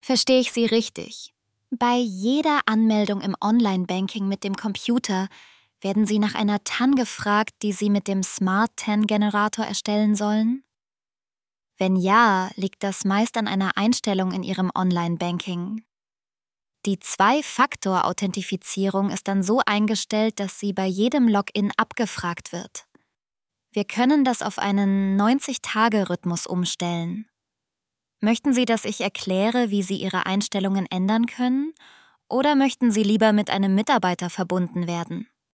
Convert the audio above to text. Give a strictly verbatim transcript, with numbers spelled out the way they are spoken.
Verstehe ich Sie richtig? Bei jeder Anmeldung im Online-Banking mit dem Computer werden Sie nach einer T A N gefragt, die Sie mit dem Smart-T A N-Generator erstellen sollen? Wenn ja, liegt das meist an einer Einstellung in Ihrem Online-Banking. Die Zwei-Faktor-Authentifizierung ist dann so eingestellt, dass sie bei jedem Login abgefragt wird. Wir können das auf einen neunzig-Tage-Rhythmus umstellen. Möchten Sie, dass ich erkläre, wie Sie Ihre Einstellungen ändern können? Oder möchten Sie lieber mit einem Mitarbeiter verbunden werden?